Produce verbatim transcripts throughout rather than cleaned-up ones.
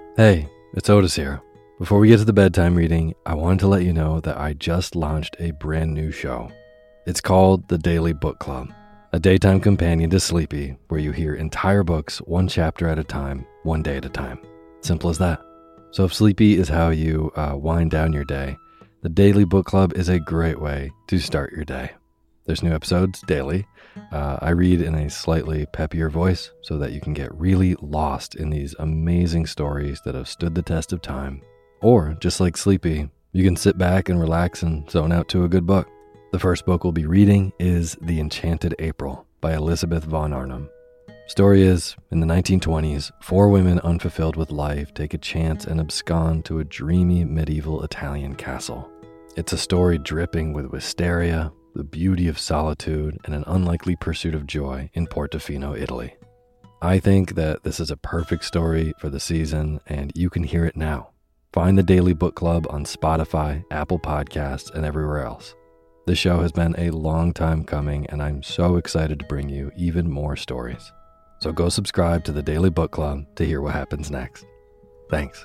Hey, it's Otis here. Before we get to the bedtime reading, I wanted to let you know that I just launched a brand new show. It's called The Daily Book Club, a daytime companion to Sleepy, where you hear entire books one chapter at a time, one day at a time. Simple as that. So if Sleepy is how you uh, wind down your day, The Daily Book Club is a great way to start your day. There's new episodes daily. Uh, I read in a slightly peppier voice so that you can get really lost in these amazing stories that have stood the test of time. Or, just like Sleepy, you can sit back and relax and zone out to a good book. The first book we'll be reading is The Enchanted April by Elizabeth von Arnim. Story is, in the nineteen twenties, four women unfulfilled with life take a chance and abscond to a dreamy medieval Italian castle. It's a story dripping with wisteria, the beauty of solitude, and an unlikely pursuit of joy in Portofino, Italy. I think that this is a perfect story for the season, and you can hear it now. Find the Daily Book Club on Spotify, Apple Podcasts, and everywhere else. This show has been a long time coming, and I'm so excited to bring you even more stories. So go subscribe to the Daily Book Club to hear what happens next. Thanks.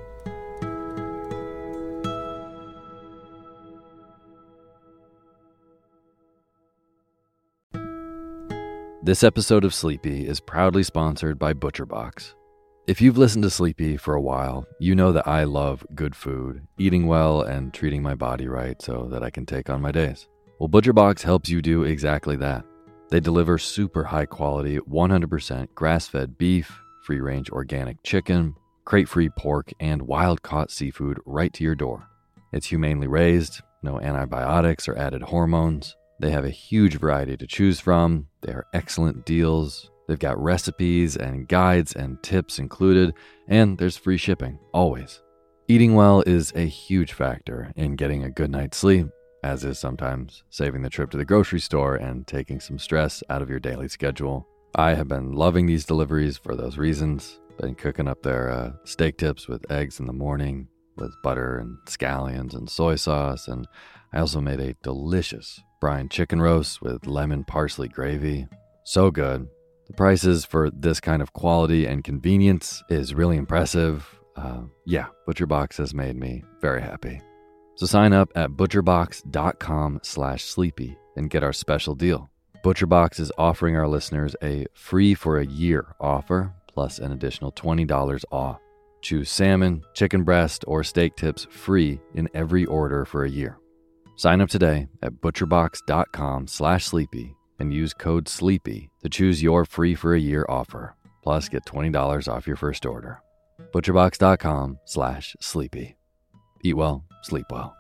This episode of Sleepy is proudly sponsored by ButcherBox. If you've listened to Sleepy for a while, you know that I love good food, eating well, and treating my body right so that I can take on my days. Well, ButcherBox helps you do exactly that. They deliver super high quality, one hundred percent grass-fed beef, free-range organic chicken, crate-free pork, and wild-caught seafood right to your door. It's humanely raised, no antibiotics or added hormones. They have a huge variety to choose from. They are excellent deals. They've got recipes and guides and tips included, and there's free shipping, always. Eating well is a huge factor in getting a good night's sleep, as is sometimes saving the trip to the grocery store and taking some stress out of your daily schedule. I have been loving these deliveries for those reasons. Been cooking up their uh, steak tips with eggs in the morning, with butter and scallions and soy sauce, and I also made a delicious brine chicken roast with lemon parsley gravy. So good. The prices for this kind of quality and convenience is really impressive. Uh, yeah, ButcherBox has made me very happy. So sign up at butcherbox.com slash sleepy and get our special deal. ButcherBox is offering our listeners a free for a year offer, plus an additional twenty dollars off. Choose salmon, chicken breast, or steak tips free in every order for a year. Sign up today at butcherbox.com slash sleepy and use code SLEEPY to choose your free for a year offer. Plus, get twenty dollars off your first order. butcherbox.com slash sleepy. Eat well, sleep well.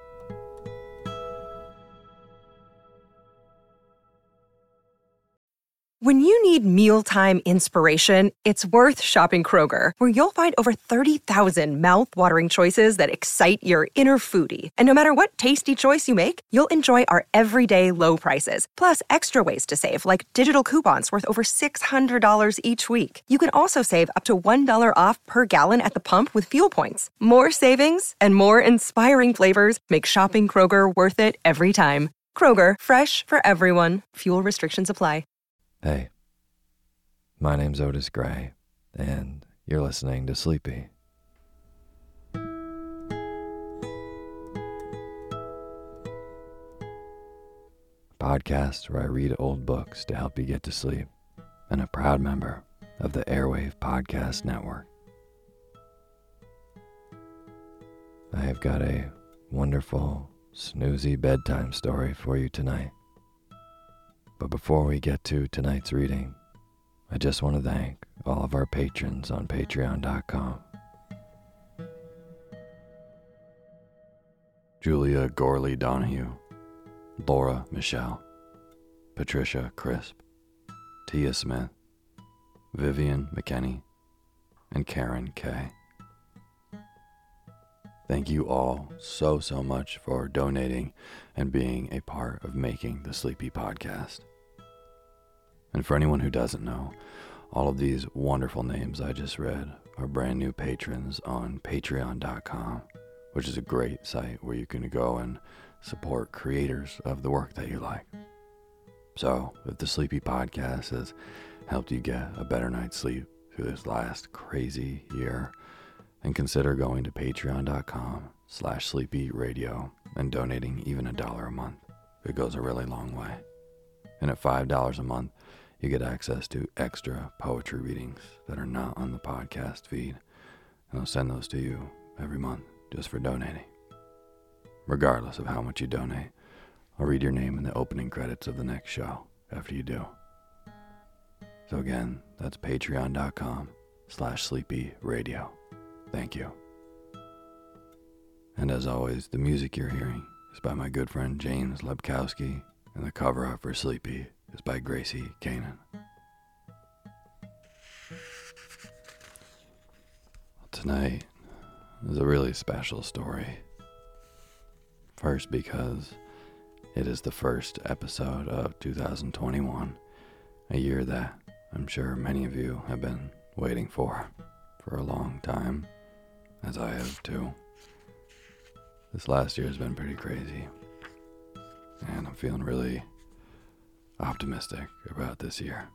When you need mealtime inspiration, it's worth shopping Kroger, where you'll find over thirty thousand mouth-watering choices that excite your inner foodie. And no matter what tasty choice you make, you'll enjoy our everyday low prices, plus extra ways to save, like digital coupons worth over six hundred dollars each week. You can also save up to one dollar off per gallon at the pump with fuel points. More savings and more inspiring flavors make shopping Kroger worth it every time. Kroger, fresh for everyone. Fuel restrictions apply. Hey, my name's Otis Gray, and you're listening to Sleepy. A podcast where I read old books to help you get to sleep, and a proud member of the Airwave Podcast Network. I have got a wonderful, snoozy bedtime story for you tonight. But before we get to tonight's reading, I just want to thank all of our patrons on patreon dot com. Julia Gorley Donahue, Laura Michelle, Patricia Crisp, Tia Smith, Vivian McKenney, and Karen K. Thank you all so, so much for donating and being a part of making the Sleepy Podcast. And for anyone who doesn't know, all of these wonderful names I just read are brand new patrons on patreon dot com, which is a great site where you can go and support creators of the work that you like. So, if the Sleepy Podcast has helped you get a better night's sleep through this last crazy year, and consider going to patreon.com slash sleepyradio and donating even a dollar a month. It goes a really long way. And at five dollars a month, you get access to extra poetry readings that are not on the podcast feed. And I'll send those to you every month just for donating. Regardless of how much you donate, I'll read your name in the opening credits of the next show after you do. So again, that's patreon.com slash sleepyradio. Thank you. And as always, the music you're hearing is by my good friend James Lebkowski, and the cover art for Sleepy is by Gracie Kanan. Tonight is a really special story. First, because it is the first episode of two thousand twenty-one, a year that I'm sure many of you have been waiting for for a long time, as I have too. This last year has been pretty crazy, and I'm feeling really optimistic about this year.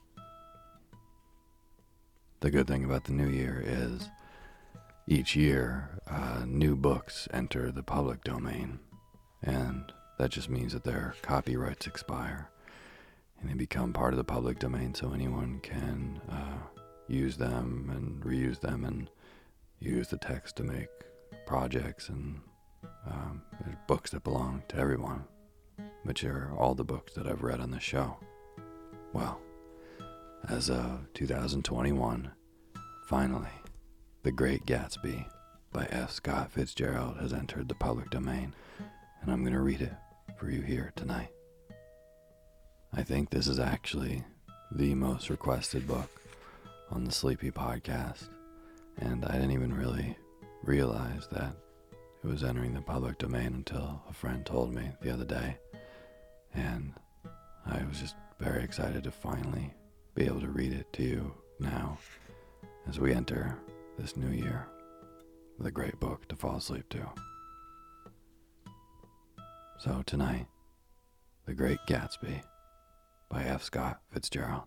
The good thing about the new year is each year uh, new books enter the public domain, and that just means that their copyrights expire and they become part of the public domain, so anyone can uh, use them and reuse them and use the text to make projects. And um, there's books that belong to everyone, which are all the books that I've read on this show. Well, as of two thousand twenty-one, finally, The Great Gatsby by F. Scott Fitzgerald has entered the public domain, and I'm going to read it for you here tonight. I think this is actually the most requested book on the Sleepy podcast, and I didn't even really realize that it was entering the public domain until a friend told me the other day, and I was just very excited to finally be able to read it to you now as we enter this new year with a great book to fall asleep to. So tonight, The Great Gatsby by F. Scott Fitzgerald.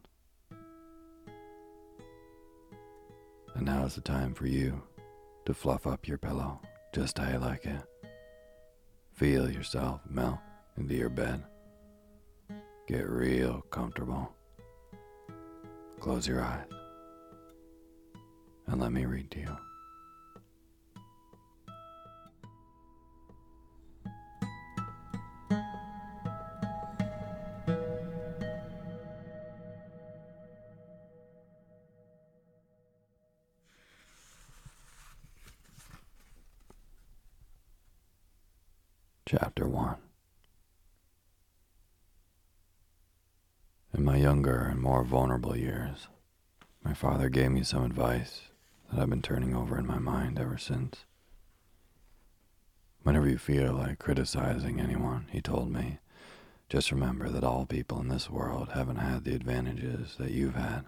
And now is the time for you to fluff up your pillow just how you like it. Feel yourself melt into your bed. Get real comfortable. Close your eyes and let me read to you. Chapter one. In my younger and more vulnerable years, my father gave me some advice that I've been turning over in my mind ever since. Whenever you feel like criticizing anyone, he told me, just remember that all people in this world haven't had the advantages that you've had.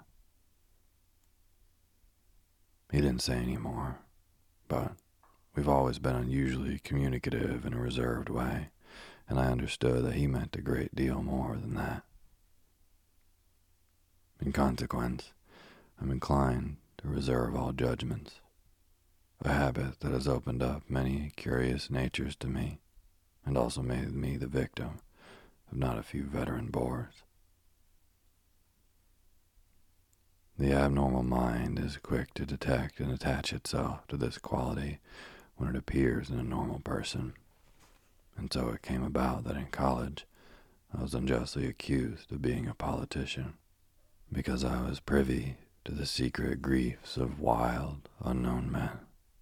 He didn't say any more, but we've always been unusually communicative in a reserved way, and I understood that he meant a great deal more than that. In consequence, I'm inclined to reserve all judgments, a habit that has opened up many curious natures to me, and also made me the victim of not a few veteran bores. The abnormal mind is quick to detect and attach itself to this quality when it appears in a normal person, and so it came about that in college I was unjustly accused of being a politician because I was privy to the secret griefs of wild, unknown men.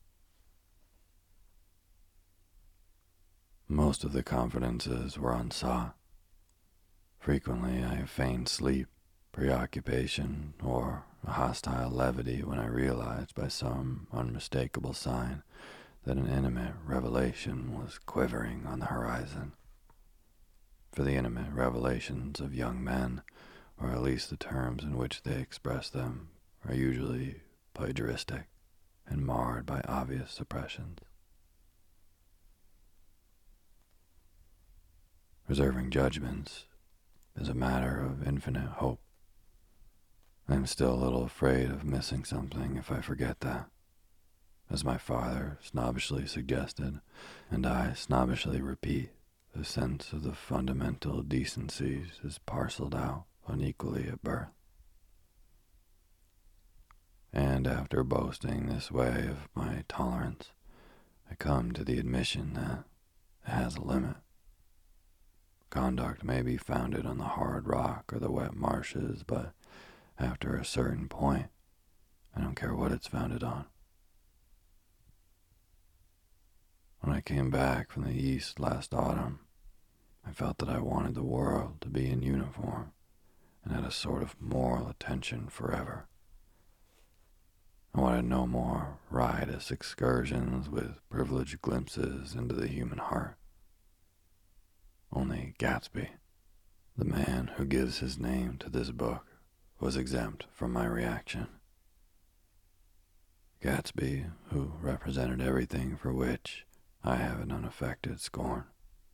Most of the confidences were unsought. Frequently I feigned sleep, preoccupation, or a hostile levity when I realized by some unmistakable sign that an intimate revelation was quivering on the horizon. For the intimate revelations of young men, or at least the terms in which they express them, are usually plagiaristic and marred by obvious suppressions. Reserving judgments is a matter of infinite hope. I am still a little afraid of missing something if I forget that, as my father snobbishly suggested, and I snobbishly repeat, the sense of the fundamental decencies is parceled out unequally at birth. And after boasting this way of my tolerance, I come to the admission that it has a limit. Conduct may be founded on the hard rock or the wet marshes, but after a certain point, I don't care what it's founded on. When I came back from the East last autumn, I felt that I wanted the world to be in uniform and had a sort of moral attention forever. I wanted no more riotous excursions with privileged glimpses into the human heart. Only Gatsby, the man who gives his name to this book, was exempt from my reaction. Gatsby, who represented everything for which I have an unaffected scorn.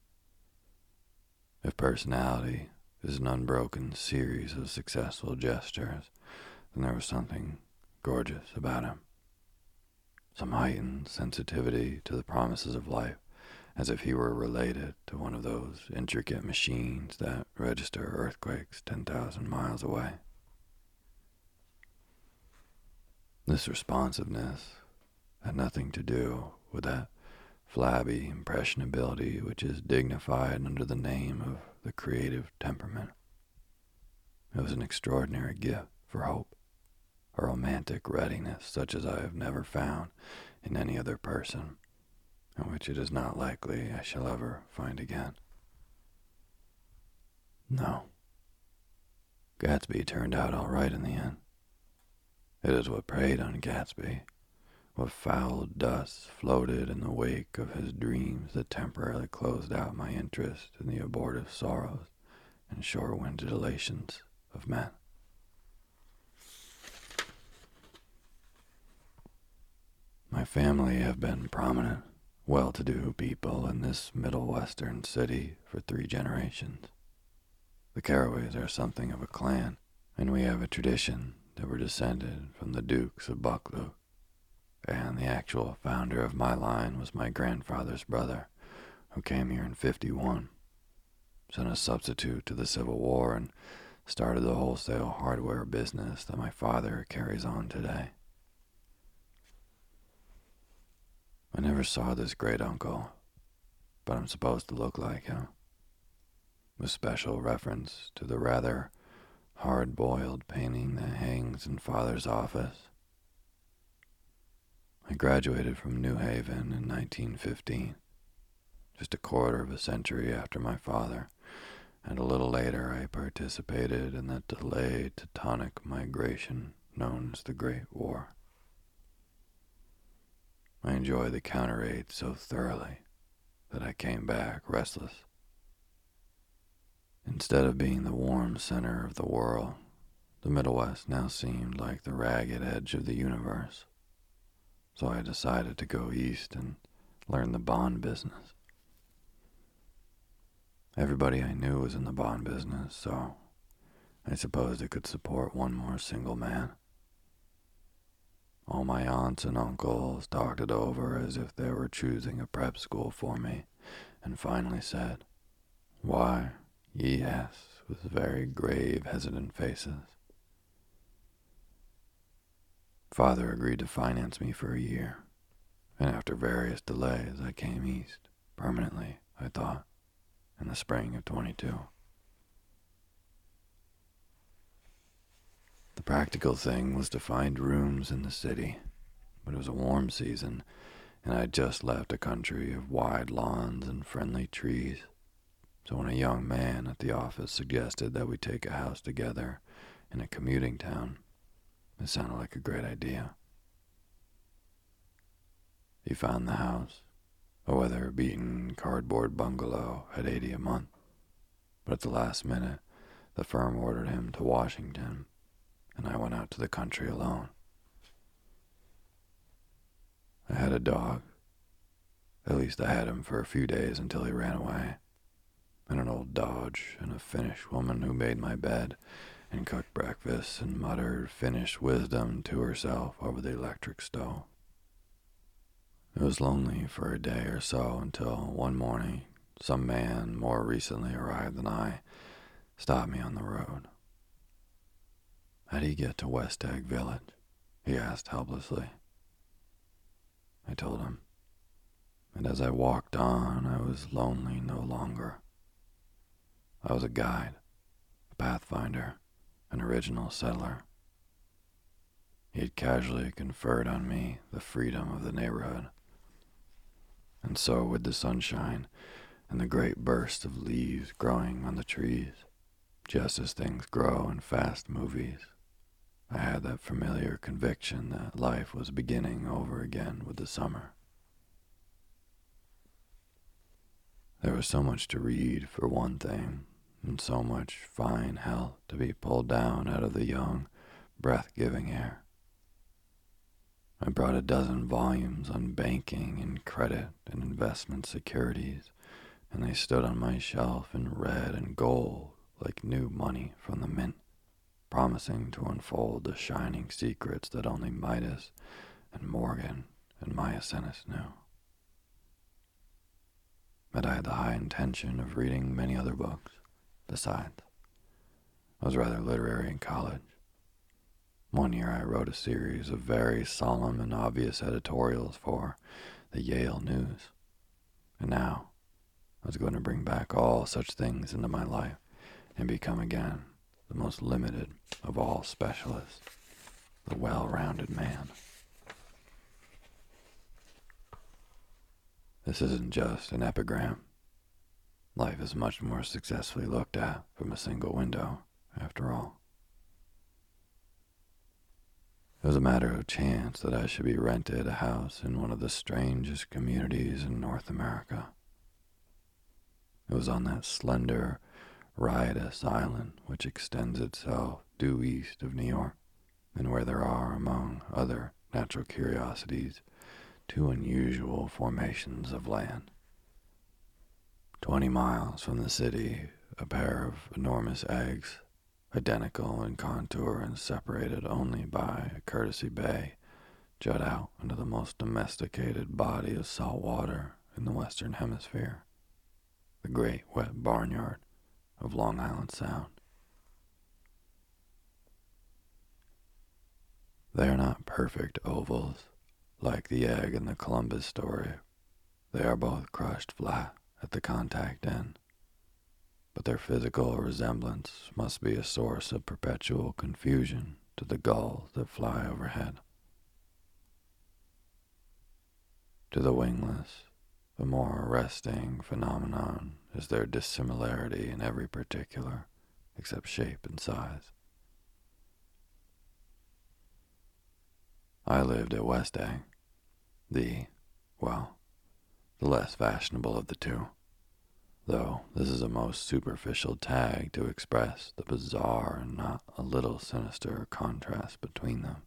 If personality is an unbroken series of successful gestures, then there was something gorgeous about him. Some heightened sensitivity to the promises of life, as if he were related to one of those intricate machines that register earthquakes ten thousand miles away. This responsiveness had nothing to do with that flabby impressionability which is dignified under the name of the creative temperament. It was an extraordinary gift for hope, a romantic readiness such as I have never found in any other person, and which it is not likely I shall ever find again. No, Gatsby turned out all right in the end. It is what preyed on Gatsby, what foul dust floated in the wake of his dreams that temporarily closed out my interest in the abortive sorrows and shore-winded elations of men. My family have been prominent, well-to-do people in this middle western city for three generations. The Carraways are something of a clan, and we have a tradition that we're descended from the Dukes of Buccleuch, and the actual founder of my line was my grandfather's brother, who came here in fifty-one, sent a substitute to the Civil War, and started the wholesale hardware business that my father carries on today. I never saw this great uncle, but I'm supposed to look like him, with special reference to the rather hard-boiled painting that hangs in Father's office. I graduated from New Haven in nineteen fifteen, just a quarter of a century after my father, and a little later I participated in that delayed Teutonic migration known as the Great War. I enjoyed the counter-raid so thoroughly that I came back restless. Instead of being the warm center of the world, the Middle West now seemed like the ragged edge of the universe. So I decided to go east and learn the bond business. Everybody I knew was in the bond business, so I supposed it could support one more single man. All my aunts and uncles talked it over as if they were choosing a prep school for me, and finally said, "Why, yes," with very grave, hesitant faces. Father agreed to finance me for a year, and after various delays I came east, permanently, I thought, in the spring of twenty-two. The practical thing was to find rooms in the city, but it was a warm season, and I had just left a country of wide lawns and friendly trees. So when a young man at the office suggested that we take a house together in a commuting town, it sounded like a great idea. He found the house, a weather-beaten cardboard bungalow at eighty a month, but at the last minute, the firm ordered him to Washington, and I went out to the country alone. I had a dog. At least I had him for a few days until he ran away, and an old Dodge and a Finnish woman who made my bed and cooked breakfast and muttered Finnish wisdom to herself over the electric stove. It was lonely for a day or so until one morning some man more recently arrived than I stopped me on the road. "How do you get to West Egg Village?" he asked helplessly. I told him, and as I walked on, I was lonely no longer. I was a guide, a pathfinder, an original settler. He had casually conferred on me the freedom of the neighborhood. And so with the sunshine and the great burst of leaves growing on the trees, just as things grow in fast movies, I had that familiar conviction that life was beginning over again with the summer. There was so much to read, for one thing, and so much fine health to be pulled down out of the young, breath-giving air. I brought a dozen volumes on banking and credit and investment securities, and they stood on my shelf in red and gold like new money from the mint, promising to unfold the shining secrets that only Midas and Morgan and Maecenas knew. But I had the high intention of reading many other books. Besides, I was rather literary in college. One year I wrote a series of very solemn and obvious editorials for the Yale News. And now I was going to bring back all such things into my life and become again the most limited of all specialists, the well-rounded man. This isn't just an epigram. Life is much more successfully looked at from a single window, after all. It was a matter of chance that I should be rented a house in one of the strangest communities in North America. It was on that slender, riotous island which extends itself due east of New York, and where there are, among other natural curiosities, two unusual formations of land. Twenty miles from the city, a pair of enormous eggs, identical in contour and separated only by a courtesy bay, jut out into the most domesticated body of salt water in the Western Hemisphere, the great wet barnyard of Long Island Sound. They are not perfect ovals, like the egg in the Columbus story. They are both crushed flat at the contact end, but their physical resemblance must be a source of perpetual confusion to the gulls that fly overhead. To the wingless, the more arresting phenomenon is their dissimilarity in every particular, except shape and size. I lived at West Egg, the, well, the less fashionable of the two, though this is a most superficial tag to express the bizarre and not a little sinister contrast between them.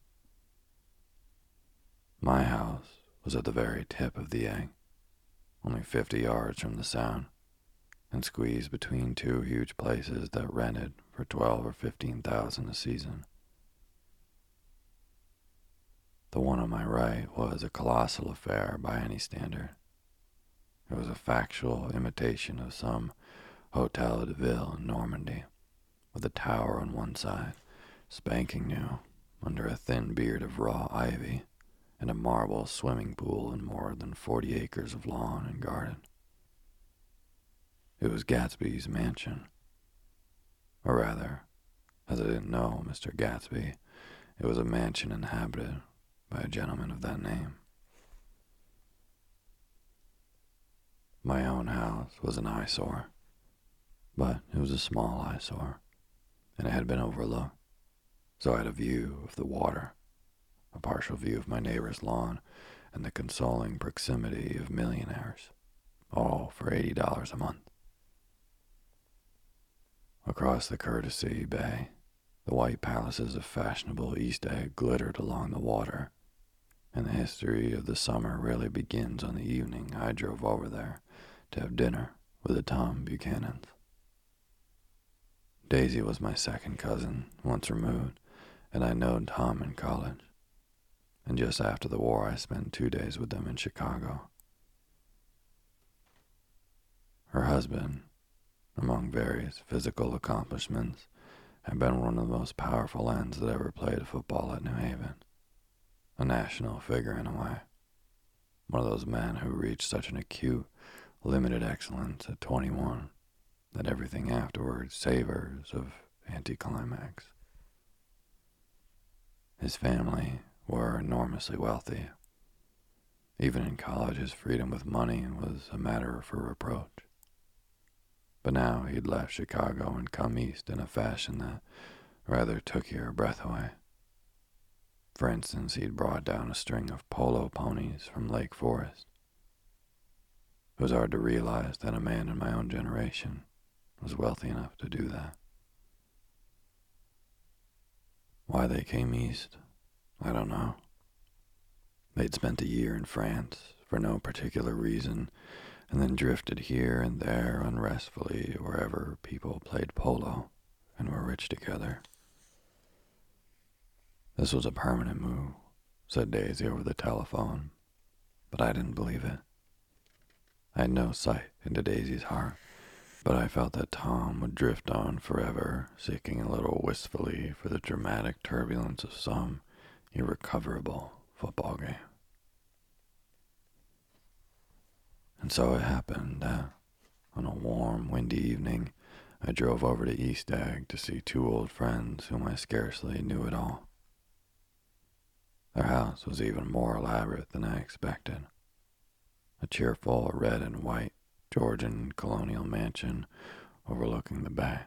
My house was at the very tip of the egg, only fifty yards from the Sound, and squeezed between two huge places that rented for twelve or fifteen thousand a season. The one on my right was a colossal affair by any standard. It was a factual imitation of some Hotel de Ville in Normandy, with a tower on one side, spanking new, under a thin beard of raw ivy, and a marble swimming pool and more than forty acres of lawn and garden. It was Gatsby's mansion. Or rather, as I didn't know Mister Gatsby, it was a mansion inhabited by a gentleman of that name. My own house was an eyesore, but it was a small eyesore, and it had been overlooked, so I had a view of the water, a partial view of my neighbor's lawn, and the consoling proximity of millionaires, all for eighty dollars a month. Across the courtesy bay, the white palaces of fashionable East Egg glittered along the water, and the history of the summer really begins on the evening I drove over there to have dinner with the Tom Buchanans. Daisy was my second cousin, once removed, and I known Tom in college. and just after the war I spent two days with them in Chicago. Her husband, among various physical accomplishments, had been one of the most powerful ends that ever played football at New Haven. A national figure in a way. One of those men who reached such an acute, limited excellence at twenty-one that everything afterwards savors of anticlimax. His family were enormously wealthy. Even in college, his freedom with money was a matter for reproach. But now he'd left Chicago and come east in a fashion that rather took your breath away. For instance, he'd brought down a string of polo ponies from Lake Forest. It was hard to realize that a man in my own generation was wealthy enough to do that. Why they came east, I don't know. They'd spent a year in France for no particular reason, and then drifted here and there unrestfully wherever people played polo and were rich together. This was a permanent move, said Daisy over the telephone, but I didn't believe it. I had no sight into Daisy's heart, but I felt that Tom would drift on forever, seeking a little wistfully for the dramatic turbulence of some irrecoverable football game. And so it happened that, on a warm, windy evening, I drove over to East Egg to see two old friends whom I scarcely knew at all. Their house was even more elaborate than I expected. A cheerful red and white Georgian colonial mansion overlooking the bay.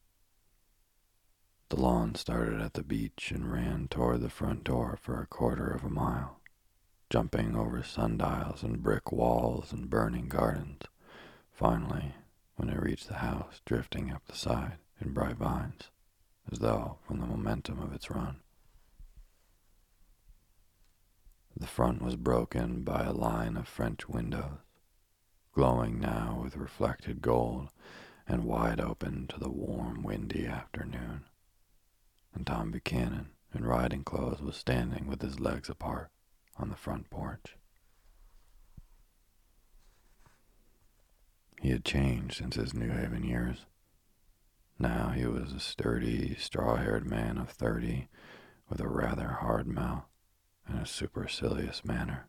The lawn started at the beach and ran toward the front door for a quarter of a mile, jumping over sundials and brick walls and burning gardens, finally, when it reached the house, drifting up the side in bright vines, as though from the momentum of its run. The front was broken by a line of French windows, glowing now with reflected gold and wide open to the warm, windy afternoon. And Tom Buchanan, in riding clothes, was standing with his legs apart on the front porch. He had changed since his New Haven years. Now he was a sturdy, straw-haired man of thirty with a rather hard mouth and a supercilious manner.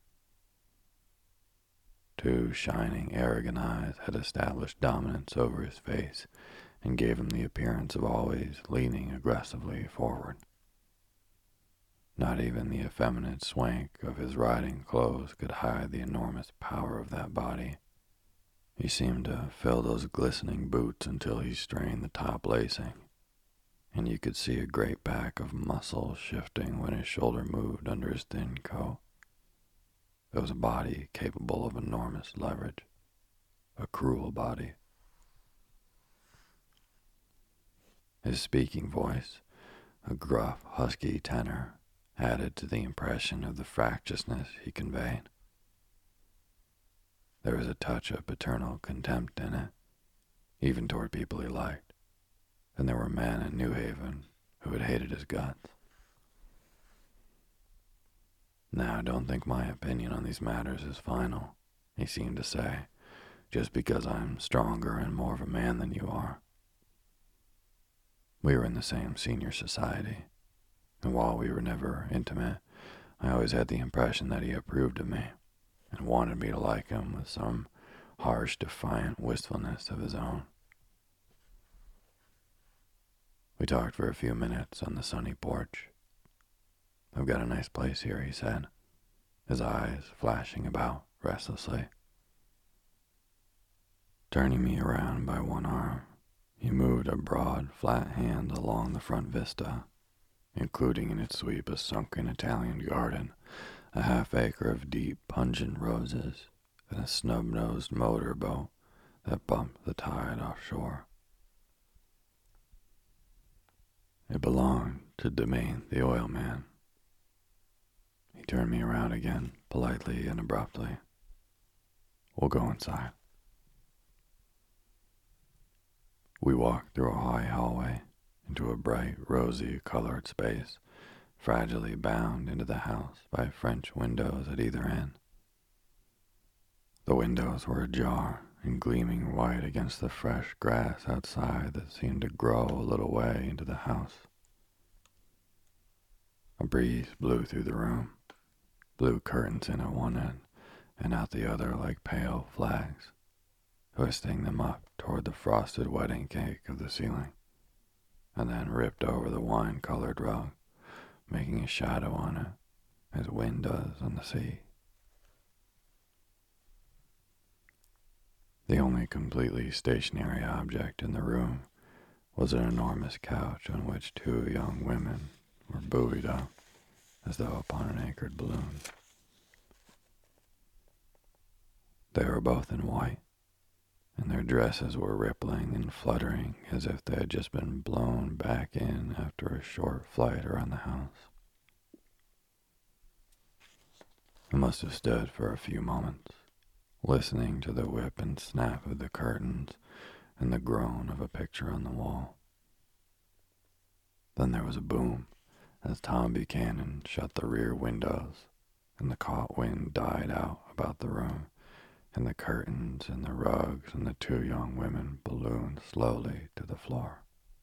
Two shining, arrogant eyes had established dominance over his face and gave him the appearance of always leaning aggressively forward. Not even the effeminate swank of his riding clothes could hide the enormous power of that body. He seemed to fill those glistening boots until he strained the top lacing, and you could see a great pack of muscle shifting when his shoulder moved under his thin coat. It was a body capable of enormous leverage, a cruel body. His speaking voice, a gruff, husky tenor, added to the impression of the fractiousness he conveyed. There was a touch of paternal contempt in it, even toward people he liked, and there were men in New Haven who had hated his guts. Now, don't think my opinion on these matters is final, he seemed to say, just because I'm stronger and more of a man than you are. We were in the same senior society, and while we were never intimate, I always had the impression that he approved of me and wanted me to like him with some harsh, defiant wistfulness of his own. We talked for a few minutes on the sunny porch. "I've got a nice place here," he said, his eyes flashing about restlessly. Turning me around by one arm, he moved a broad, flat hand along the front vista, including in its sweep a sunken Italian garden, a half-acre of deep, pungent roses, and a snub-nosed motor boat that bumped the tide offshore. It belonged to Domain, the oil man. He turned me around again, politely and abruptly. "We'll go inside." We walked through a high hallway into a bright, rosy-colored space fragilely bound into the house by French windows at either end. The windows were ajar and gleaming white against the fresh grass outside that seemed to grow a little way into the house. A breeze blew through the room, blew curtains in at one end and out the other like pale flags, twisting them up toward the frosted wedding cake of the ceiling, and then ripped over the wine-colored rug, making a shadow on it as wind does on the sea. The only completely stationary object in the room was an enormous couch on which two young women were buoyed up as though upon an anchored balloon. They were both in white, and their dresses were rippling and fluttering as if they had just been blown back in after a short flight around the house. I must have stood for a few moments, listening to the whip and snap of the curtains and the groan of a picture on the wall. Then there was a boom as Tom Buchanan shut the rear windows, and the caught wind died out about the room, and the curtains and the rugs and the two young women ballooned slowly to the floor.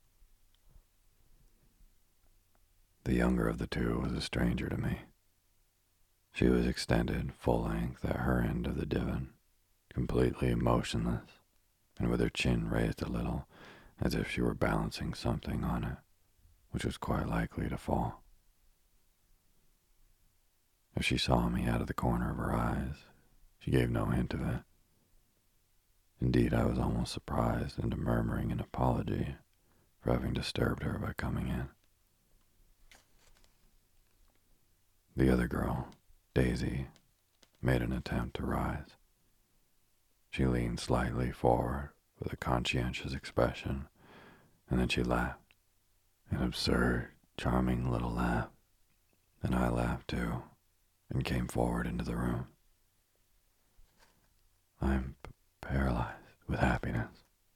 The younger of the two was a stranger to me. She was extended full length at her end of the divan, completely motionless, and with her chin raised a little, as if she were balancing something on it, which was quite likely to fall. If she saw me out of the corner of her eyes, she gave no hint of it. Indeed, I was almost surprised into murmuring an apology for having disturbed her by coming in. The other girl, Daisy, made an attempt to rise. She leaned slightly forward with a conscientious expression, and then she laughed, an absurd, charming little laugh. And I laughed too, and came forward into the room. I'm p- paralyzed with happiness.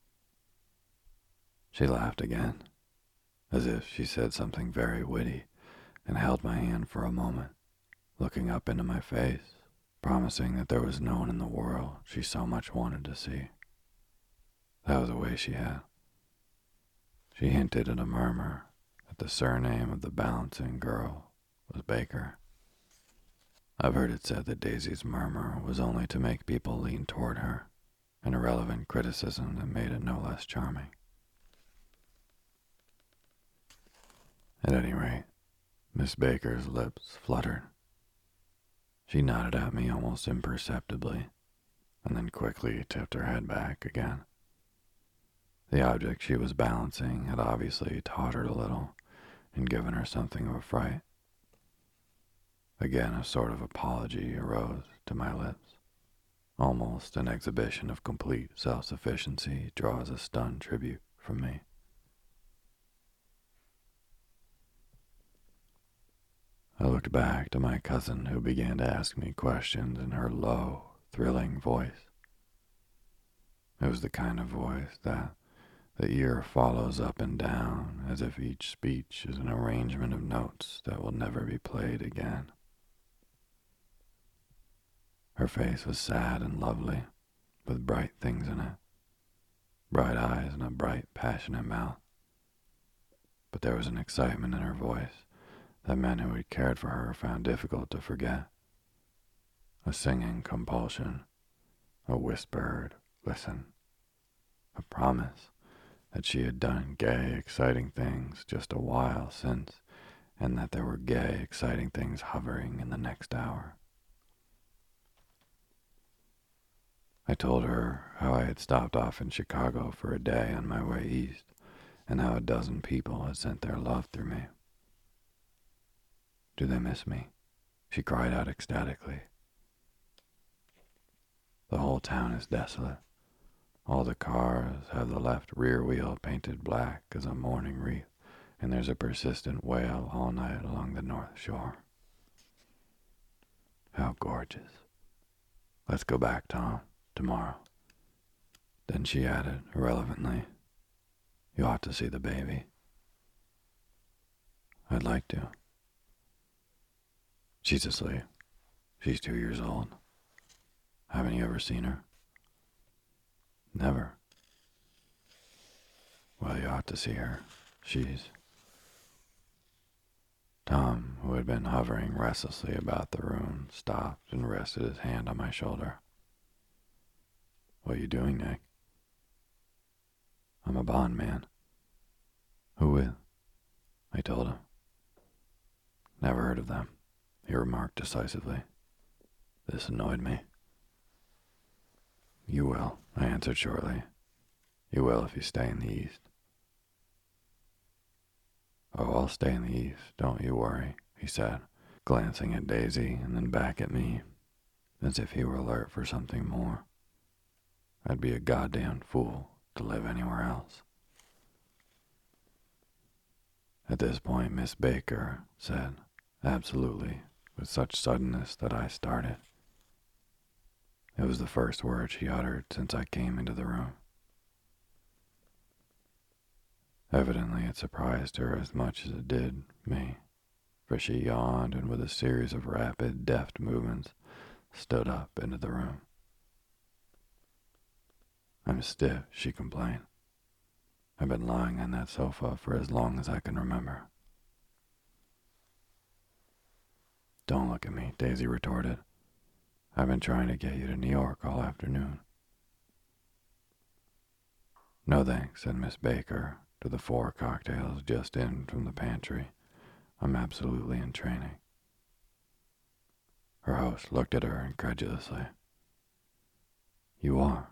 She laughed again, as if she said something very witty, and held my hand for a moment, looking up into my face, promising that there was no one in the world she so much wanted to see. That was a way she had. She hinted in a murmur that the surname of the balancing girl was Baker. I've heard it said that Daisy's murmur was only to make people lean toward her, an irrelevant criticism that made it no less charming. At any rate, Miss Baker's lips fluttered. She nodded at me almost imperceptibly, and then quickly tipped her head back again. The object she was balancing had obviously tottered a little and given her something of a fright. Again, a sort of apology arose to my lips. Almost an exhibition of complete self-sufficiency draws a stunned tribute from me. I looked back to my cousin, who began to ask me questions in her low, thrilling voice. It was the kind of voice that the ear follows up and down as if each speech is an arrangement of notes that will never be played again. Her face was sad and lovely, with bright things in it, bright eyes and a bright, passionate mouth. But there was an excitement in her voice that men who had cared for her found difficult to forget. A singing compulsion, a whispered listen, a promise that she had done gay, exciting things just a while since, and that there were gay, exciting things hovering in the next hour. I told her how I had stopped off in Chicago for a day on my way east, and how a dozen people had sent their love through me. Do they miss me? She cried out ecstatically. The whole town is desolate. All the cars have the left rear wheel painted black as a mourning wreath, and there's a persistent wail all night along the North Shore. How gorgeous. Let's go back, Tom, tomorrow. Then she added, irrelevantly, you ought to see the baby. I'd like to. She's asleep. She's two years old. Haven't you ever seen her? Never. Well, you ought to see her. She's... Tom, who had been hovering restlessly about the room, stopped and rested his hand on my shoulder. What are you doing, Nick? I'm a bond man. Who with? I told him. Never heard of them, he remarked decisively. This annoyed me. You will, I answered shortly. You will if you stay in the East. Oh, I'll stay in the East, don't you worry, he said, glancing at Daisy and then back at me, as if he were alert for something more. I'd be a goddamn fool to live anywhere else. At this point, Miss Baker said, absolutely, with such suddenness that I started. It was the first word she uttered since I came into the room. Evidently it surprised her as much as it did me, for she yawned and with a series of rapid, deft movements stood up into the room. I'm stiff, she complained. I've been lying on that sofa for as long as I can remember. Don't look at me, Daisy retorted. I've been trying to get you to New York all afternoon. No thanks, said Miss Baker to the four cocktails just in from the pantry. I'm absolutely in training. Her host looked at her incredulously. You are?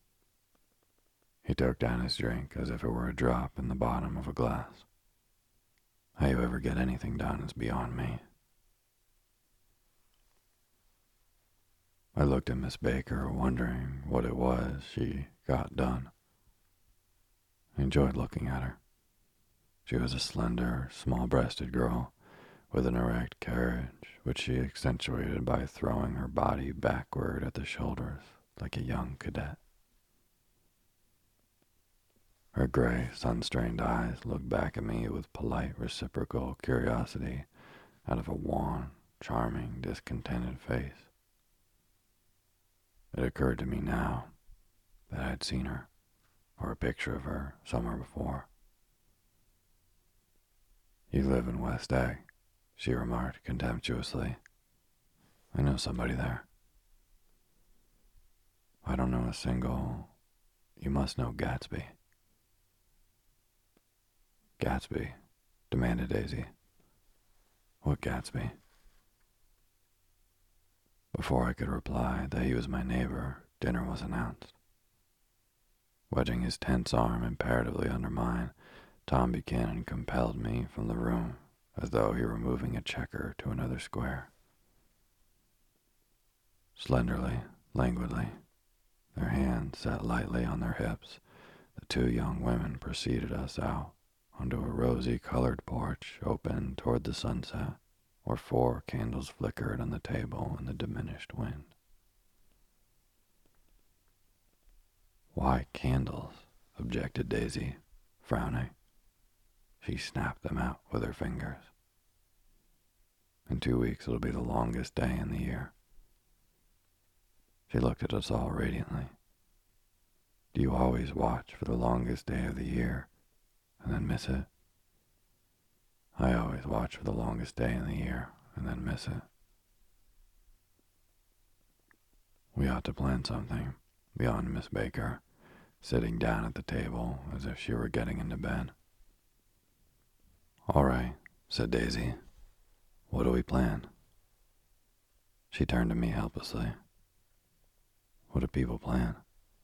He took down his drink as if it were a drop in the bottom of a glass. How you ever get anything done is beyond me. I looked at Miss Baker, wondering what it was she got done. I enjoyed looking at her. She was a slender, small-breasted girl with an erect carriage, which she accentuated by throwing her body backward at the shoulders like a young cadet. Her gray, sun-strained eyes looked back at me with polite, reciprocal curiosity out of a wan, charming, discontented face. It occurred to me now that I had seen her, or a picture of her, somewhere before. You live in West Egg, she remarked contemptuously. I know somebody there. I don't know a single... You must know Gatsby. Gatsby, demanded Daisy. What Gatsby? Before I could reply that he was my neighbor, dinner was announced. Wedging his tense arm imperatively under mine, Tom Buchanan compelled me from the room as though he were moving a checker to another square. Slenderly, languidly, their hands set lightly on their hips, the two young women preceded us out onto a rosy-colored porch open toward the sunset, where four candles flickered on the table in the diminished wind. Why candles? Objected Daisy, frowning. She snapped them out with her fingers. In two weeks it'll be the longest day in the year. She looked at us all radiantly. Do you always watch for the longest day of the year and then miss it? I always watch for the longest day in the year and then miss it. We ought to plan something, yawned Miss Baker, sitting down at the table as if she were getting into bed. All right, said Daisy. What do we plan? She turned to me helplessly. What do people plan?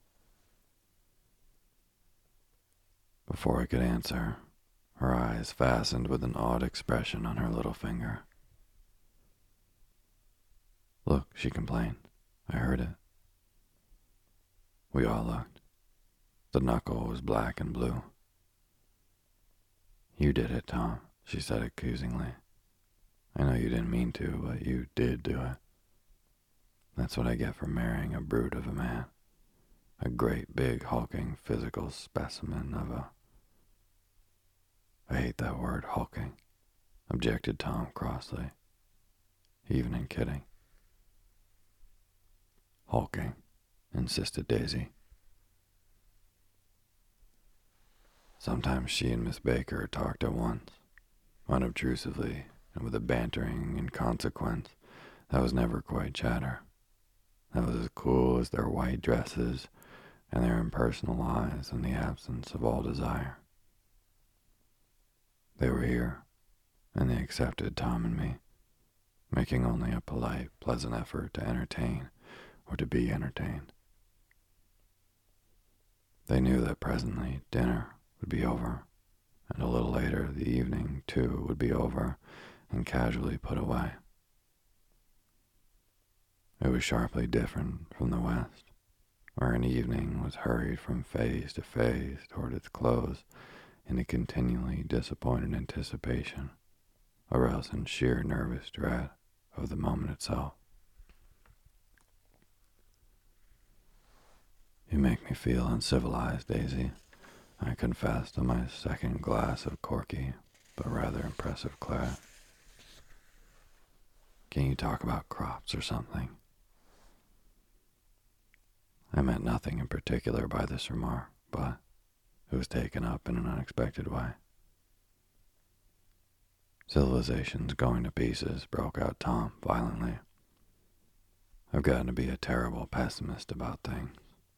Before I could answer, her eyes fastened with an odd expression on her little finger. Look, she complained. I heard it. We all looked. The knuckle was black and blue. You did it, Tom, she said accusingly. I know you didn't mean to, but you did do it. That's what I get for marrying a brute of a man. A great big hulking physical specimen of a... I hate that word, hulking, objected Tom crossly. even in kidding. Hulking, insisted Daisy. Sometimes she and Miss Baker talked at once, unobtrusively and with a bantering inconsequence that was never quite chatter. That was as cool as their white dresses and their impersonal eyes in the absence of all desire. They were here, and they accepted Tom and me, making only a polite, pleasant effort to entertain or to be entertained. They knew that presently dinner would be over, and a little later the evening, too, would be over and casually put away. It was sharply different from the West, where an evening was hurried from phase to phase toward its close in a continually disappointed anticipation, or else in sheer nervous dread of the moment itself. You make me feel uncivilized, Daisy, I confessed to my second glass of corky, but rather impressive claret. Can you talk about crops or something? I meant nothing in particular by this remark, but it was taken up in an unexpected way. Civilization's going to pieces, broke out Tom violently. I've gotten to be a terrible pessimist about things.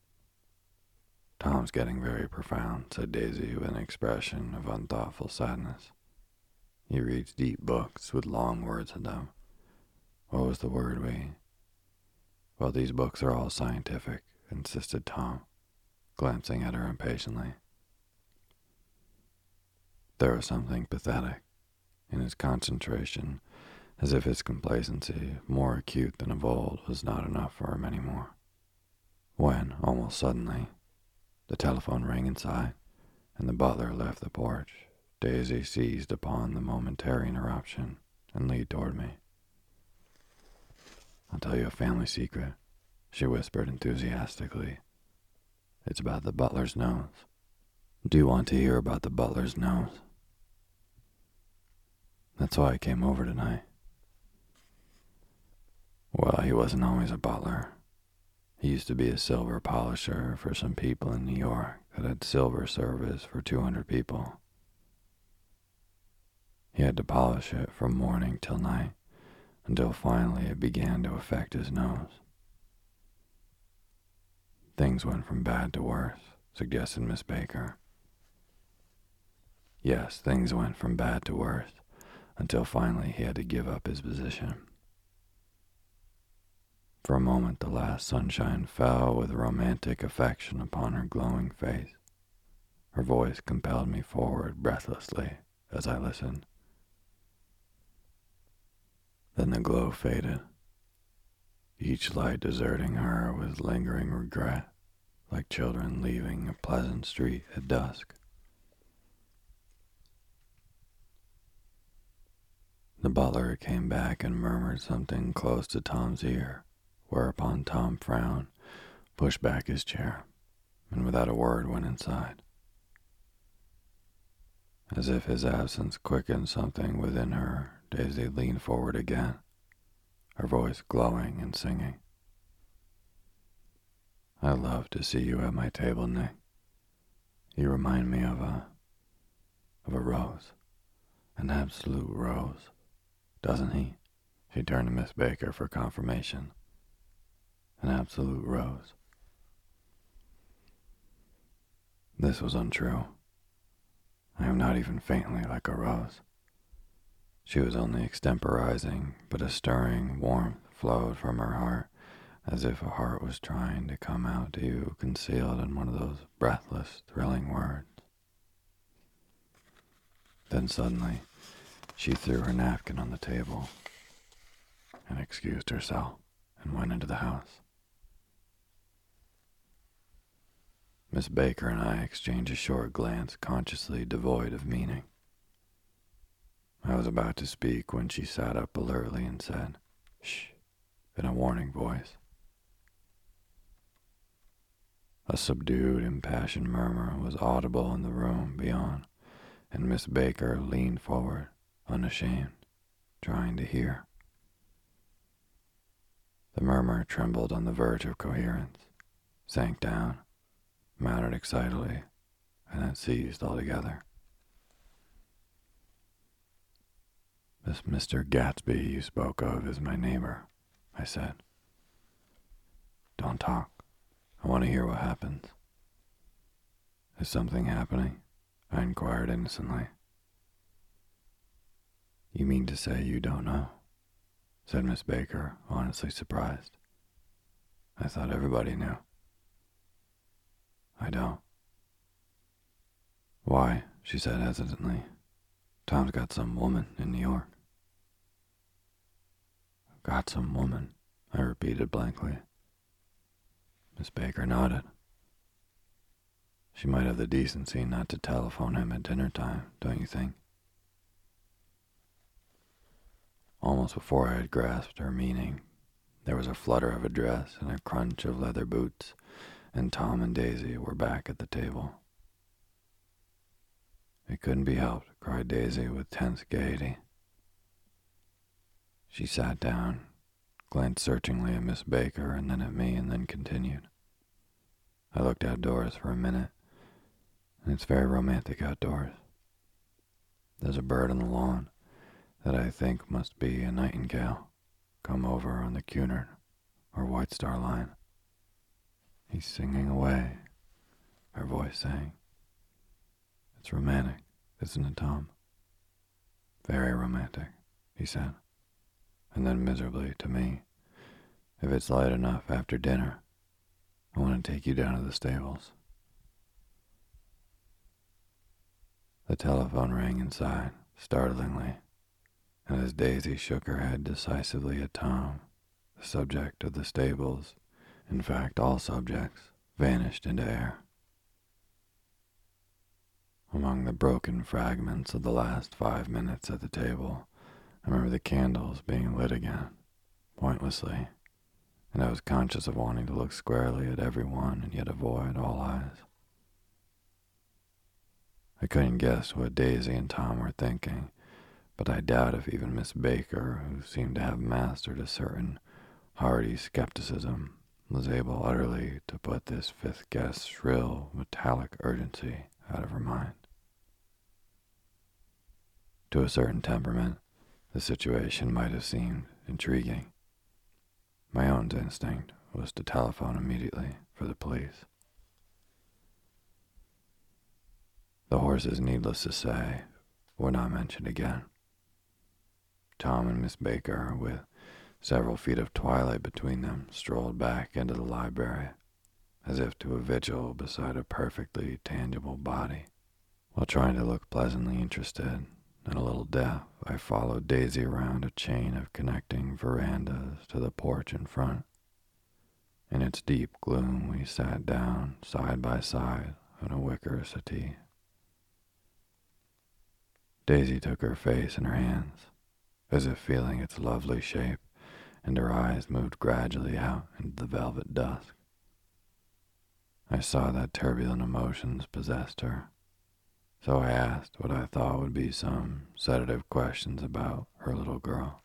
Tom's getting very profound, said Daisy with an expression of unthoughtful sadness. He reads deep books with long words in them. What was the word we... Well, these books are all scientific, insisted Tom, glancing at her impatiently. There was something pathetic in his concentration, as if his complacency, more acute than of old, was not enough for him any more. When, almost suddenly, the telephone rang inside, and the butler left the porch, Daisy seized upon the momentary interruption and leaned toward me. I'll tell you a family secret, she whispered enthusiastically. It's about the butler's nose. Do you want to hear about the butler's nose? That's why I came over tonight. Well, he wasn't always a butler. He used to be a silver polisher for some people in New York that had silver service for two hundred people. He had to polish it from morning till night, until finally it began to affect his nose. Things went from bad to worse, suggested Miss Baker. Yes, things went from bad to worse, until finally he had to give up his position. For a moment the last sunshine fell with romantic affection upon her glowing face. Her voice compelled me forward breathlessly as I listened. Then the glow faded, each light deserting her with lingering regret, like children leaving a pleasant street at dusk. The butler came back and murmured something close to Tom's ear, whereupon Tom frowned, pushed back his chair, and without a word went inside. As if his absence quickened something within her, Daisy leaned forward again, her voice glowing and singing. I love to see you at my table, Nick. You remind me of a, of a rose, an absolute rose, doesn't he? She turned to Miss Baker for confirmation. An absolute rose. This was untrue. I am not even faintly like a rose. She was only extemporizing, but a stirring warmth flowed from her heart, as if a heart was trying to come out to you concealed in one of those breathless, thrilling words. Then suddenly, she threw her napkin on the table and excused herself and went into the house. Miss Baker and I exchanged a short glance consciously devoid of meaning. I was about to speak when she sat up alertly and said, "Shh," in a warning voice. A subdued, impassioned murmur was audible in the room beyond, and Miss Baker leaned forward, unashamed, trying to hear. The murmur trembled on the verge of coherence, sank down, mounted excitedly, and then ceased altogether. "This Mister Gatsby you spoke of is my neighbor," I said. "Don't talk. I want to hear what happens." "Is something happening?" I inquired innocently. "You mean to say you don't know?" said Miss Baker, honestly surprised. "I thought everybody knew." "I don't." "Why?" she said hesitantly. "Tom's got some woman in New York." "Got some woman," I repeated blankly. Miss Baker nodded. "She might have the decency not to telephone him at dinner time, don't you think?" Almost before I had grasped her meaning, there was a flutter of a dress and a crunch of leather boots, and Tom and Daisy were back at the table. "It couldn't be helped," cried Daisy with tense gaiety. She sat down, glanced searchingly at Miss Baker and then at me, and then continued. "I looked outdoors for a minute, and it's very romantic outdoors. There's a bird on the lawn that I think must be a nightingale come over on the Cunard or White Star Line. He's singing away," her voice sang. "It's romantic, isn't it, Tom?" "Very romantic," he said. And then miserably to me, "If it's light enough after dinner, I want to take you down to the stables." The telephone rang inside, startlingly, and as Daisy shook her head decisively at Tom, the subject of the stables, in fact all subjects, vanished into air. Among the broken fragments of the last five minutes at the table, I remember the candles being lit again, pointlessly, and I was conscious of wanting to look squarely at everyone and yet avoid all eyes. I couldn't guess what Daisy and Tom were thinking, but I doubt if even Miss Baker, who seemed to have mastered a certain hearty skepticism, was able utterly to put this fifth guest's shrill, metallic urgency out of her mind. To a certain temperament, the situation might have seemed intriguing. My own instinct was to telephone immediately for the police. The horses, needless to say, were not mentioned again. Tom and Miss Baker, with several feet of twilight between them, strolled back into the library, as if to a vigil beside a perfectly tangible body. While trying to look pleasantly interested and a little deaf, I followed Daisy around a chain of connecting verandas to the porch in front. In its deep gloom, we sat down side by side on a wicker settee. Daisy took her face in her hands, as if feeling its lovely shape, and her eyes moved gradually out into the velvet dusk. I saw that turbulent emotions possessed her, so I asked what I thought would be some sedative questions about her little girl.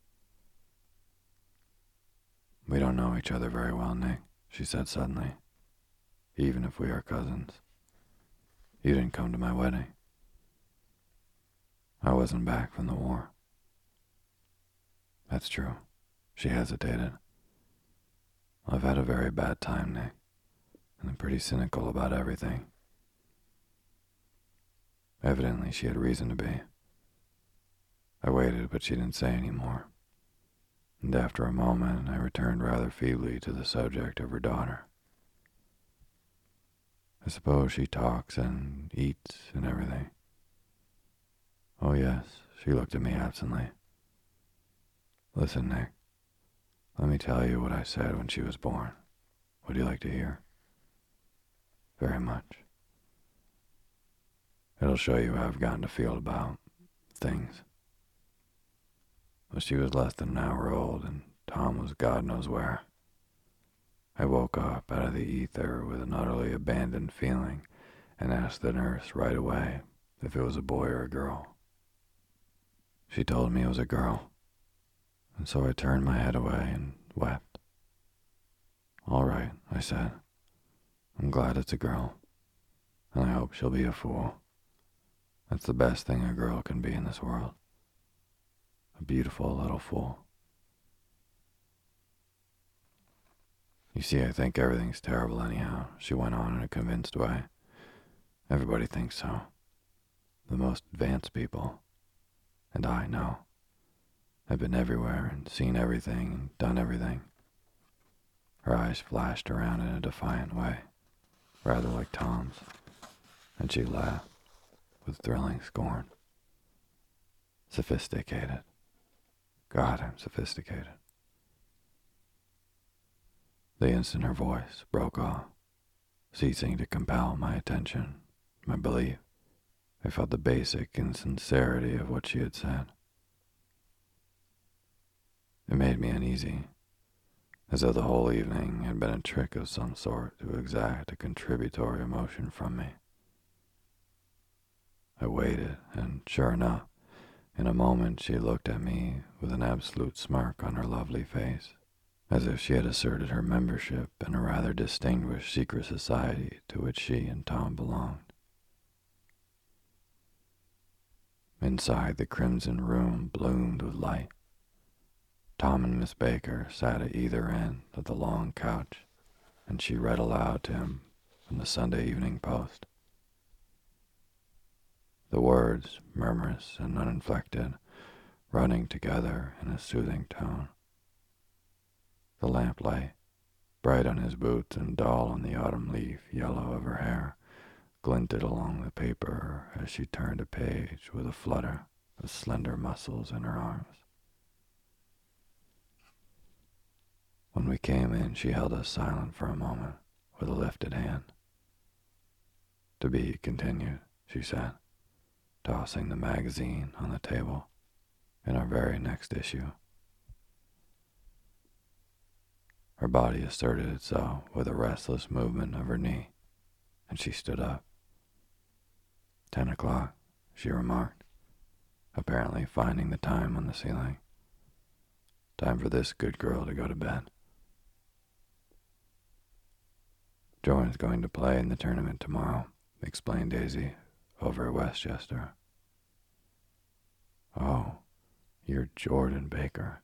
"We don't know each other very well, Nick," she said suddenly, "even if we are cousins. You didn't come to my wedding. I wasn't back from the war." "That's true." She hesitated. "I've had a very bad time, Nick, and I'm pretty cynical about everything." Evidently she had reason to be. I waited, but she didn't say any more, and after a moment I returned rather feebly to the subject of her daughter. "I suppose she talks and eats and everything." "Oh yes," she looked at me absently. "Listen, Nick, let me tell you what I said when she was born. Would you like to hear?" "Very much. It'll show you how I've gotten to feel about things. Well, she was less than an hour old, and Tom was God knows where. I woke up out of the ether with an utterly abandoned feeling and asked the nurse right away if it was a boy or a girl. She told me it was a girl, and so I turned my head away and wept. I said. I'm glad it's a girl, and I hope she'll be a fool. That's the best thing a girl can be in this world. A beautiful little fool. You see, I think everything's terrible anyhow, she went on in a convinced way. Everybody thinks so. The most advanced people. And I know. I've been everywhere and seen everything and done everything. Her eyes flashed around in a defiant way, rather like Tom's, and she laughed with thrilling scorn. Sophisticated. God, I'm sophisticated. The instant her voice broke off, ceasing to compel my attention, my belief, I felt the basic insincerity of what she had said. It made me uneasy, as though the whole evening had been a trick of some sort to exact a contributory emotion from me. I waited, and sure enough, in a moment she looked at me with an absolute smirk on her lovely face, as if she had asserted her membership in a rather distinguished secret society to which she and Tom belonged. Inside, the crimson room bloomed with light. Tom and Miss Baker sat at either end of the long couch, and she read aloud to him from the Sunday Evening Post. The words, murmurous and uninflected, running together in a soothing tone. The lamplight, bright on his boots and dull on the autumn leaf yellow of her hair, glinted along the paper as she turned a page with a flutter of slender muscles in her arms. When we came in, she held us silent for a moment with a lifted hand. To be continued, she said, tossing the magazine on the table, in our very next issue. Her body asserted itself with a restless movement of her knee, and she stood up. Ten o'clock, she remarked, apparently finding the time on the ceiling. Time for this good girl to go to bed. Jordan's going to play in the tournament tomorrow, explained Daisy, over at Westchester. Oh, you're Jordan Baker.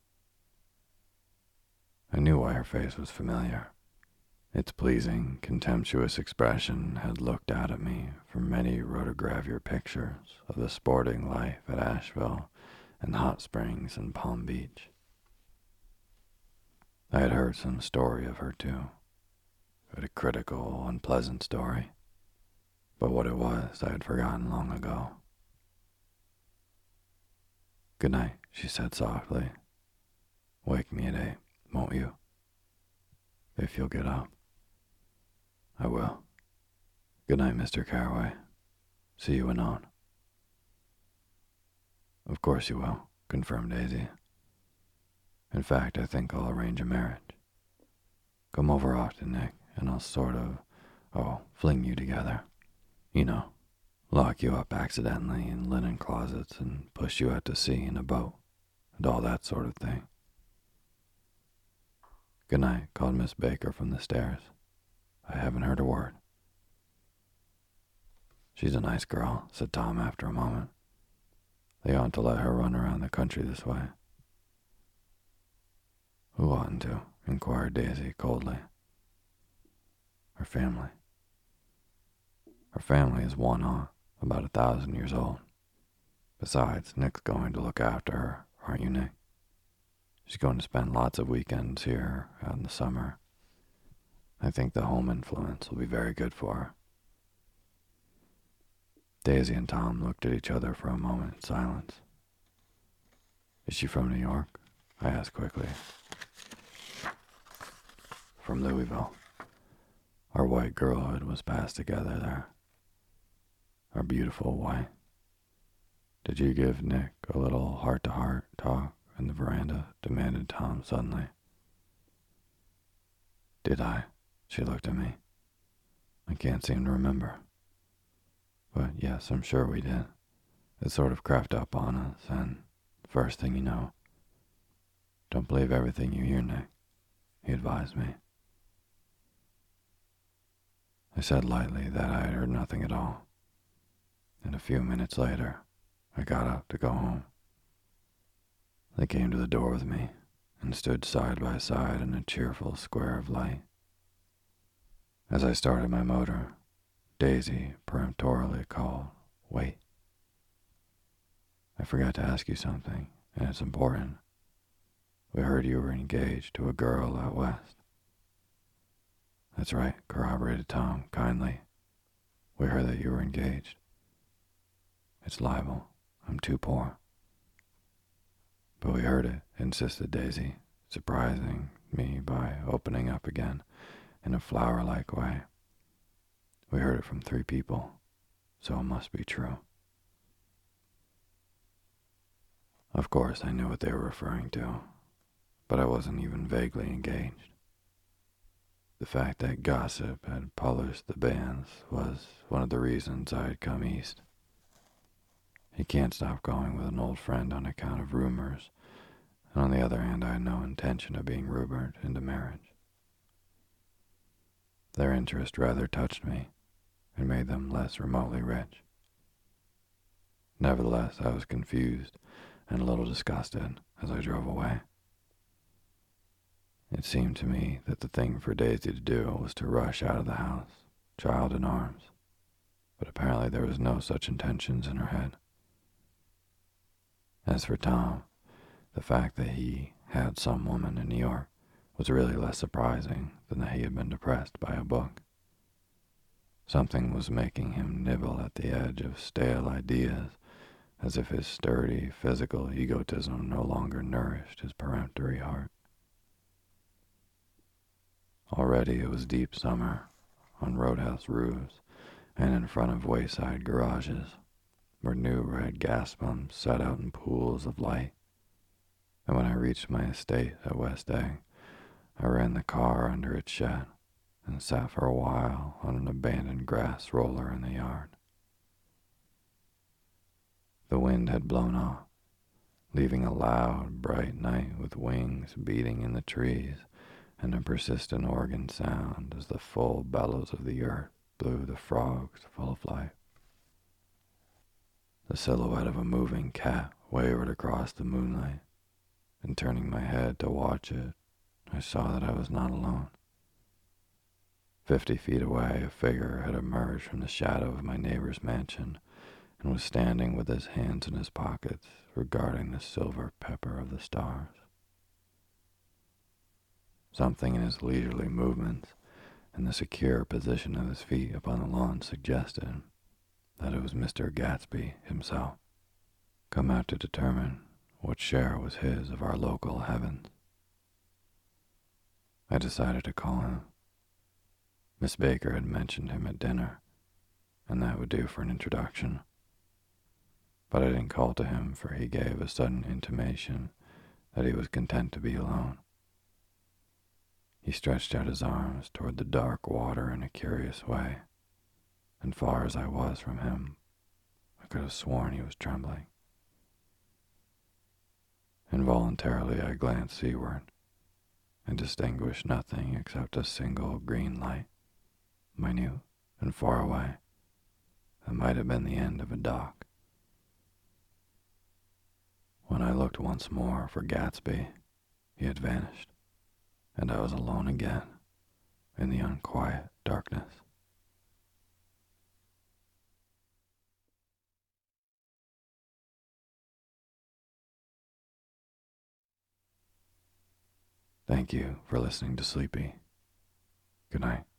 I knew why her face was familiar. Its pleasing, contemptuous expression had looked out at me from many rotogravure pictures of the sporting life at Asheville and Hot Springs and Palm Beach. I had heard some story of her, too. A critical, unpleasant story. But what it was, I had forgotten long ago. Good night, she said softly. Wake me at eight, won't you? If you'll get up. I will. Good night, Mister Carraway. See you anon. Of course you will, confirmed Daisy. In fact, I think I'll arrange a marriage. Come over often, Nick, and I'll sort of, oh, fling you together. You know, lock you up accidentally in linen closets and push you out to sea in a boat, and all that sort of thing. Good night, called Miss Baker from the stairs. I haven't heard a word. She's a nice girl, said Tom after a moment. They oughtn't to let her run around the country this way. Who oughtn't to? Inquired Daisy coldly. Her family. Her family is one aunt, about a thousand years old. Besides, Nick's going to look after her, aren't you, Nick? She's going to spend lots of weekends here out in the summer. I think the home influence will be very good for her. Daisy and Tom looked at each other for a moment in silence. Is she from New York? I asked quickly. From Louisville. Our white girlhood was passed together there. Our beautiful white. Did you give Nick a little heart-to-heart talk in the veranda? Demanded Tom suddenly. Did I? She looked at me. I can't seem to remember. But yes, I'm sure we did. It sort of crept up on us, and first thing you know, don't believe everything you hear, Nick, he advised me. I said lightly that I had heard nothing at all, and a few minutes later, I got up to go home. They came to the door with me and stood side by side in a cheerful square of light. As I started my motor, Daisy peremptorily called, "Wait. I forgot to ask you something, and it's important. We heard you were engaged to a girl out west." "That's right," corroborated Tom kindly. "We heard that you were engaged." "It's libel. I'm too poor." "But we heard it," insisted Daisy, surprising me by opening up again in a flower-like way. "We heard it from three people, so it must be true." Of course, I knew what they were referring to, but I wasn't even vaguely engaged. The fact that gossip had published the banns was one of the reasons I had come east. You can't stop going with an old friend on account of rumors, and on the other hand, I had no intention of being rumored into marriage. Their interest rather touched me and made them less remotely rich. Nevertheless, I was confused and a little disgusted as I drove away. It seemed to me that the thing for Daisy to do was to rush out of the house, child in arms, but apparently there was no such intentions in her head. As for Tom, the fact that he had some woman in New York was really less surprising than that he had been depressed by a book. Something was making him nibble at the edge of stale ideas, as if his sturdy physical egotism no longer nourished his peremptory heart. Already it was deep summer on roadhouse roofs and in front of wayside garages, where new red gas pumps set out in pools of light. And when I reached my estate at West Egg, I ran the car under its shed and sat for a while on an abandoned grass roller in the yard. The wind had blown off, leaving a loud, bright night with wings beating in the trees and a persistent organ sound as the full bellows of the earth blew the frogs full of life. The silhouette of a moving cat wavered across the moonlight, and turning my head to watch it, I saw that I was not alone. Fifty feet away, a figure had emerged from the shadow of my neighbor's mansion and was standing with his hands in his pockets, regarding the silver pepper of the stars. Something in his leisurely movements and the secure position of his feet upon the lawn suggested that it was Mister Gatsby himself, come out to determine what share was his of our local heavens. I decided to call him. Miss Baker had mentioned him at dinner, and that would do for an introduction. But I didn't call to him, for he gave a sudden intimation that he was content to be alone. He stretched out his arms toward the dark water in a curious way, and far as I was from him, I could have sworn he was trembling. Involuntarily, I glanced seaward and distinguished nothing except a single green light, minute and far away, that might have been the end of a dock. When I looked once more for Gatsby, he had vanished, and I was alone again in the unquiet darkness. Thank you for listening to Sleepy. Good night.